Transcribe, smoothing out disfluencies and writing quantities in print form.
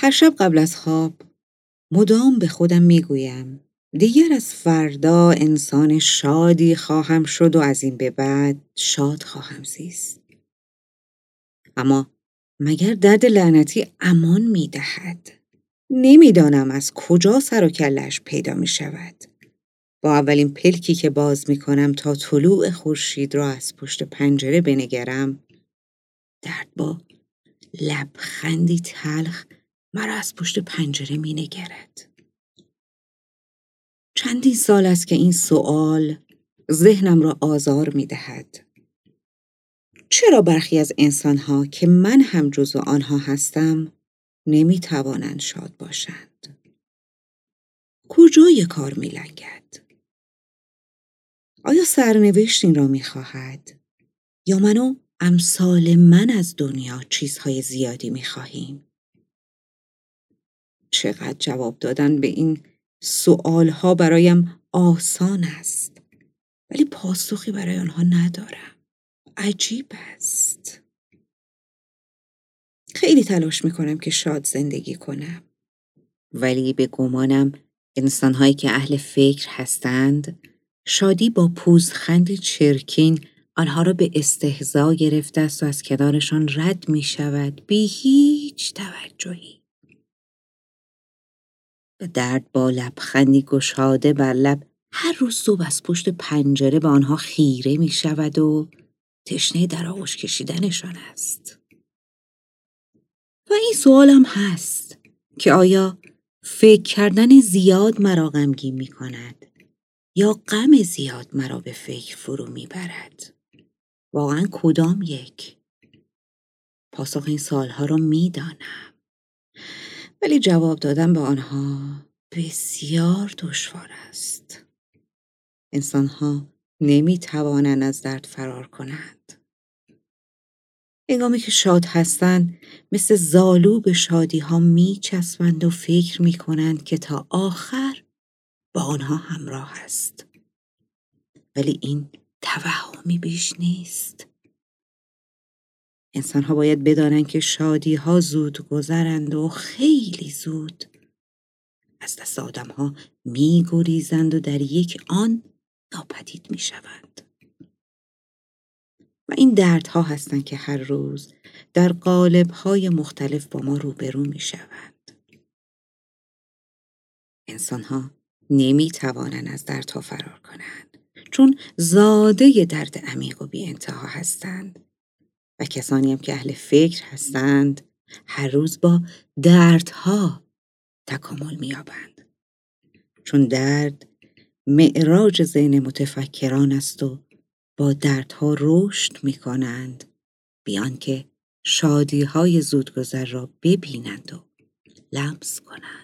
هر شب قبل از خواب مدام به خودم میگویم دیگر از فردا انسان شادی خواهم شد و از این به بعد شاد خواهم زیست. اما مگر درد لعنتی امان میدهد؟ نمیدانم از کجا سر و کله‌اش پیدا می شود. با اولین پلکی که باز می کنم تا طلوع خورشید را از پشت پنجره بنگرم، درد با لبخندی تلخ مرا از پشت پنجره می نگرد. چندین سال است که این سوال ذهنم را آزار می دهد. چرا برخی از انسانها که من هم جزو آنها هستم نمی توانند شاد باشند؟ کجای کار می لنگد؟ آیا سرنوشت این را می خواهد؟ یا من و امثال من از دنیا چیزهای زیادی می خواهیم؟ چقدر جواب دادن به این سوالها برایم آسان است، ولی پاسخی برای آنها ندارم. عجیب است. خیلی تلاش میکنم که شاد زندگی کنم، ولی به گمانم انسانهایی که اهل فکر هستند شادی با پوزخندی چرکین آنها را به استهزا گرفته است و از کنارشان رد می شود بی هیچ توجهی. و درد با لبخندی گشاده بر لب هر روز صبح از پشت پنجره به آنها خیره می شود و تشنه در آغوش کشیدنشان است. و این سوالم هست که آیا فکر کردن زیاد مرا غمگین می کند یا غم زیاد مرا به فکر فرو می برد؟ واقعا کدام یک؟ پاسخ این سوالها را می دانم، ولی جواب دادن به آنها بسیار دشوار است. انسانها نمی توانند از درد فرار کنند. هنگامی که شاد هستند مثل زالو به شادی ها می چسبند و فکر می کنند که تا آخر با آنها همراه است. ولی این توهمی بیش نیست. انسان ها باید بدانند که شادی ها زود گذرند و خیلی زود از دست آدم ها می گریزند و در یک آن ناپدید می شوند. و این دردها هستند که هر روز در قالب‌های مختلف با ما روبرو می شوند. انسان‌ها نمی توانند از دردها فرار کنند، چون زاده درد عمیق و بی انتها هستند. و کسانی هم که اهل فکر هستند هر روز با دردها تکامل می یابند. چون درد معراج ذهن متفکران است و با دردها رشد می کنند بیان که شادی‌های زودگذر را ببینند و لمس کنند.